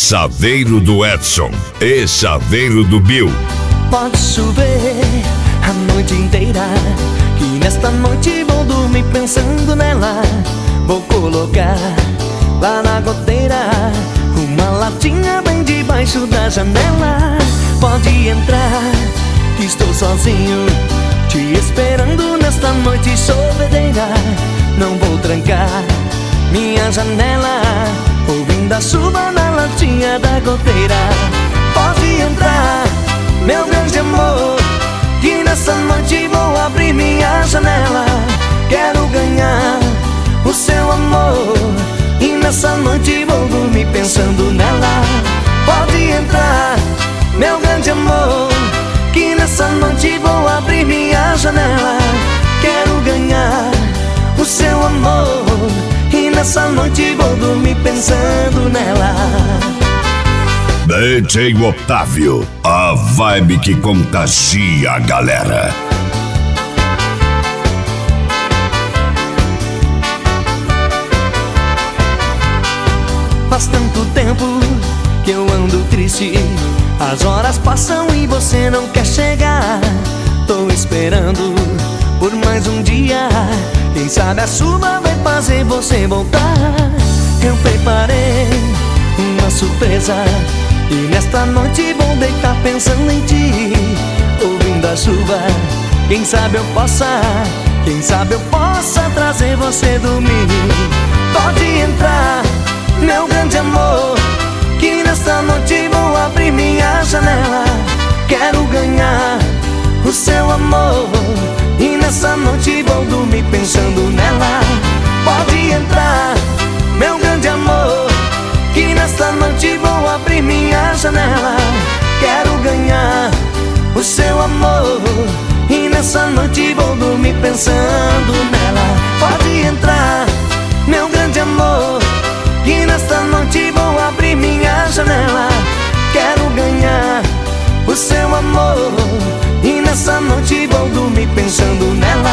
Chaveiro do Edson e Chaveiro do Bill. Pode chover a noite inteira, que nesta noite vou dormir pensando nela. Vou colocar lá na goteira uma latinha bem debaixo da janela. Pode entrar, que estou sozinho, te esperando nesta noite chovedeira. Não vou trancar minha janela, ouvindo a chuva na latinha da goteira. Pode entrar, meu grande amor, que nessa noite vou abrir minha janela. Quero ganhar o seu amor, e nessa noite vou dormir pensando nela. Pode entrar, meu grande amor, que nessa noite vou abrir minha janela. Quero ganhar o seu amor, e nessa noite vou dormir pensando nela. DJ Otávio, a vibe que contagia a galera. Faz tanto tempo que eu ando triste, as horas passam e você não quer chegar. Tô esperando por mais um dia, quem sabe a chuva vai fazer você voltar. Eu preparei uma surpresa, e nesta noite vou deitar pensando em ti, ouvindo a chuva. Quem sabe eu possa trazer você dormir. Pode entrar, meu grande amor, que nesta noite vou abrir minha janela. Quero ganhar o seu amor, e nessa noite vou dormir pensando nela. Pode entrar, meu grande amor, que nesta noite vou abrir minha janela. Quero ganhar o seu amor, e nessa noite vou dormir pensando nela. Pode entrar, meu grande amor, que nesta noite vou abrir minha janela. Quero ganhar o seu amor, e nessa noite vou dormir pensando nela.